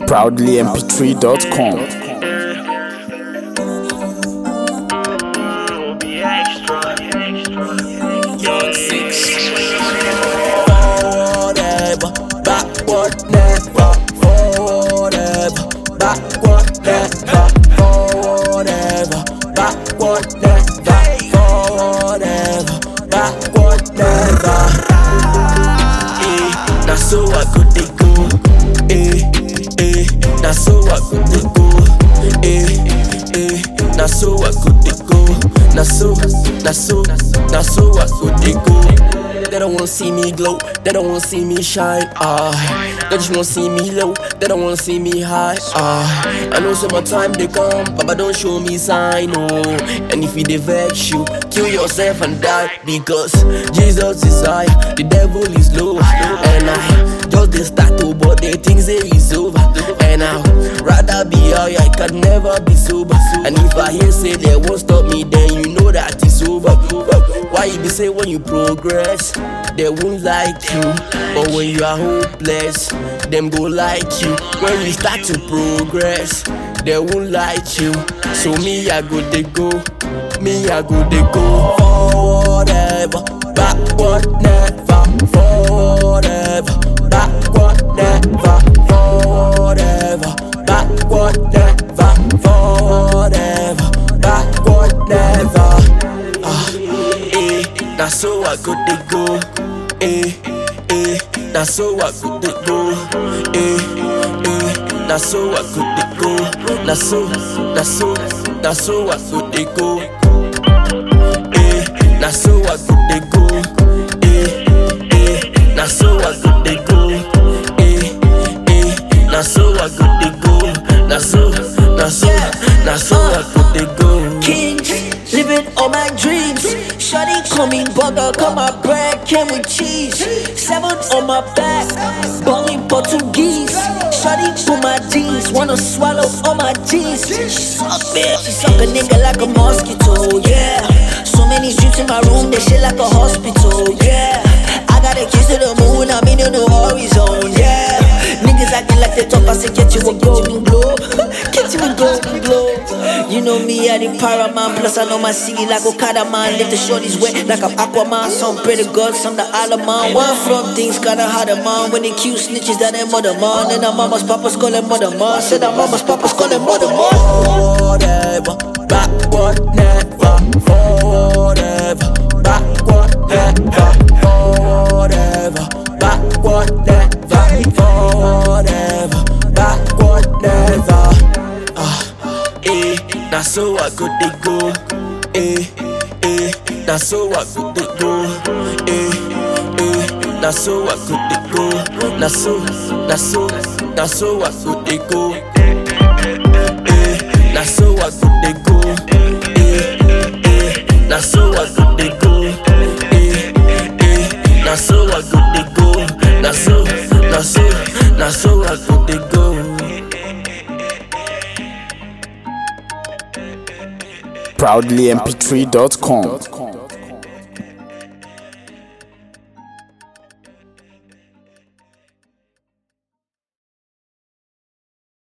ProudlyMP3.com. Forever, backward never. Forever, backward never. Forever, backward never. Forever, backward never. Now so I could they go. Now so I could they go. Now so I could they go. Now so I could they go. They don't wanna see me glow, they don't wanna see me shine, they just wanna see me low, they don't wanna see me high, I know some time they come, Papa don't show me sign, and if they vex you, kill yourself and die, because Jesus is high, the devil is low, and I just they start to, but they think say it's over, and I'd rather be high, I can never be sober, and if I hear say they won't stop me, then you know that it's over. Why you be say when you progress, they won't like you, but when you are hopeless, them go like you. When you start to progress, they won't like you. So me I go they go, me I go they go. Forever, backward never. Forever, backward never. Forever, backward never. Forever, backward never. Now so I could they go, now so I could they go, now so I could they go, now so I could they go, now so I could they go, now so I could they go, now so I could they go, now so I could they go. Kings, living all my dreams. Shawty call me burger, call my bread came with cheese. 7 on my back, bowling Portuguese. Shawty put my jeans, wanna swallow all my jeans. She suck a nigga like a mosquito, yeah. So many streets in my room, they shit like a hospital, yeah. I got a kiss to the moon, I'm in the horizon, yeah. Niggas acting like they talk, I say get you a golden globe. Get you a golden globe. You know me, I the Paraman, plus I know my city like Okada man. Lift the shorties wet like I'm Aquaman. Some pray to God, some the Alaman. One from things kinda harder man. When they cute snitches, that ain't mother man. And our mama's papa's calling mother man. Said our mama's papa's calling mother man. Forever, backward never. Forever, backward never. Forever, backward never. Forever, backward never. Now so I could they go, now so I could they go, now so I could they go, now so I could they go, now so I could they go, now so I could they go, now so I could they go, now so I could they go. ProudlyMP3.com.